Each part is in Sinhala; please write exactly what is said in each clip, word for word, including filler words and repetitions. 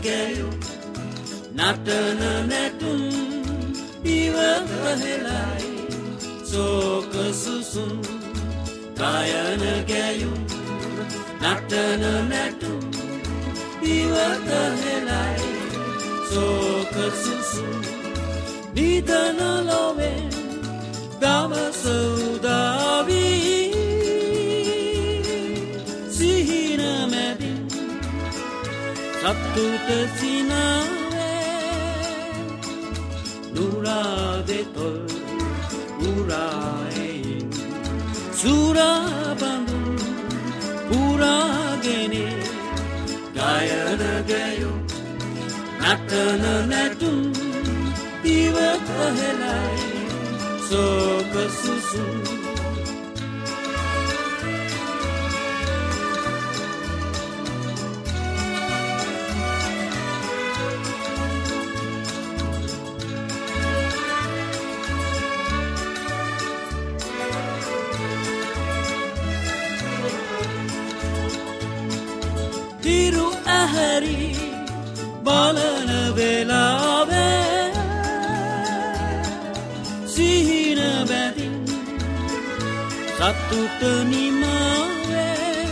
ගැයු නටන නැටුම් ඉවතහෙලයි සෝක සුසුම් ගායන ගැයු නටන නැටුම් ඉවතහෙලයි සෝක සුසුම් නිදන ලොවෙන් දවස උදාවී සිහින මැදින් සතුට සිනාවේ නුරා දෙතොල් උරායින් සුරාබඳුන් පුරාගෙනේ ගායන ගැයු නටන නැටුම් ඉවතහෙලයි සෝක සුසුම් තිරු ඇහැරි බලන වෙලාවේ සිහින බැදින් සතුට නිමාවේ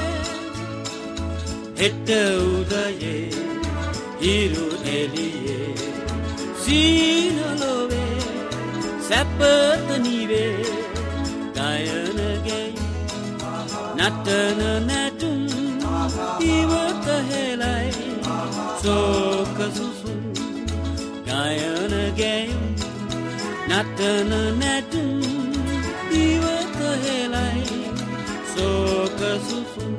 හෙට උදයේ හිරු එළියේ සීනලොවේ සැපත නිවේ ගයන ගැයි නටන නැටුම් ඉවතහෙලයි සෝක සුසුම් ගයන ගැයි නටන නැටුම් ඉවතහෙලයි සෝක සුසුම්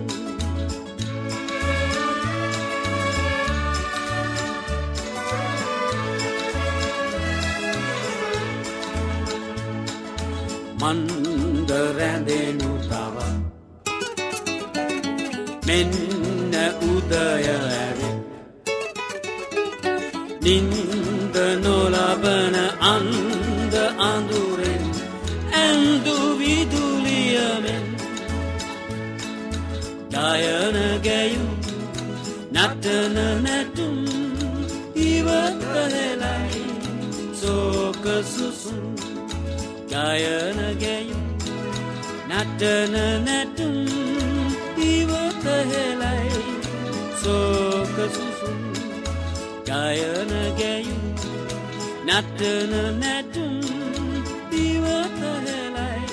මන්ද රැඳෙනු තව මෙන්න උදය ඇවිත් නින්ද නොලබන අන්ද අඳුරෙන් ඇඳු විදුලියමෙන් ගායන ගැයු නටන නැටුම් ඉවතහෙලයි සෝක සුසුම් ගායන ගැයු නටන නැටුම් ඉවතහෙලයි සෝක සුසුම් ගායන ගැයු නටන නැටුම් ඉවතහෙලයි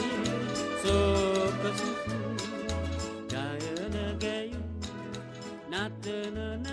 සෝක සුසුම් ගායන ගැයු නටන